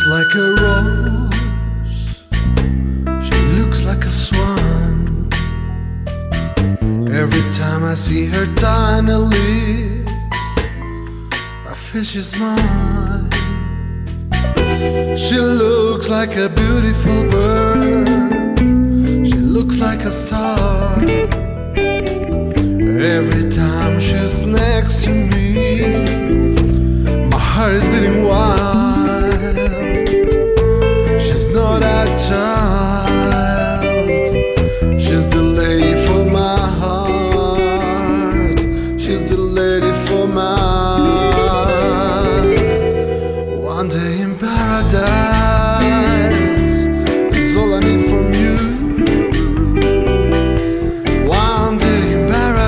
like a rose, she looks like a swan. Every time I see her tiny lips, I feel she's mine. She looks like a beautiful bird, she looks like a star. Every time she's next to me, my heart is beating wild. She's not a child, she's the lady for my heart. She's the lady for mine. One day in paradise is all I need from you. One day in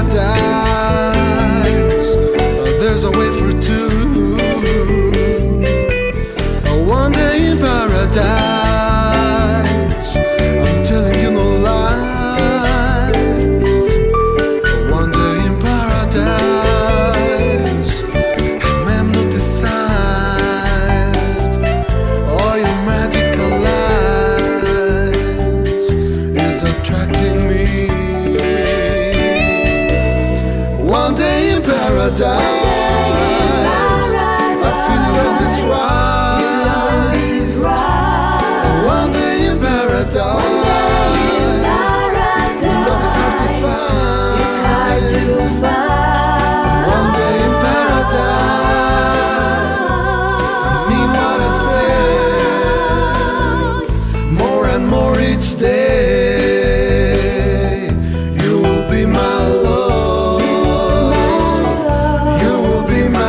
paradise, there's a way for two. One day in paradise, I'm telling you no lies. One day in paradise, I'm hypnotized. All your magical lies is attracting me. One day in paradise, I feel love is right. One day in paradise, love is hard to find. One day in paradise, I mean what I say. More and more each day, you will be my love. You will be mine.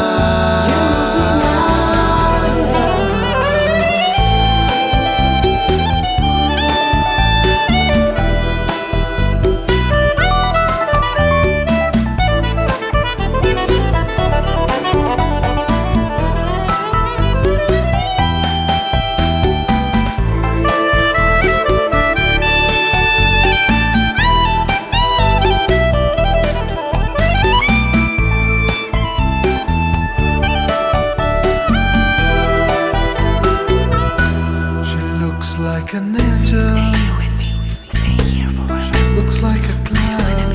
Like an angel, she looks like a cloud.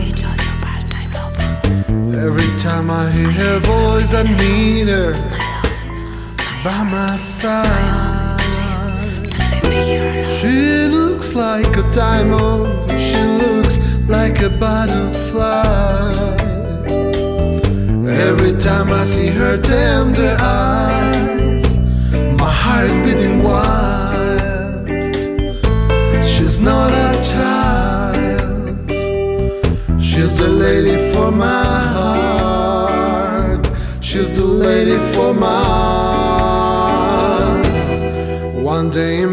Every time I hear her voice, I need her by my side. She looks like a diamond, she looks like a butterfly. Every time I see her tender eyes, my heart is beating wild. She's not a child, she's the lady for my heart. She's the lady for mine. One day in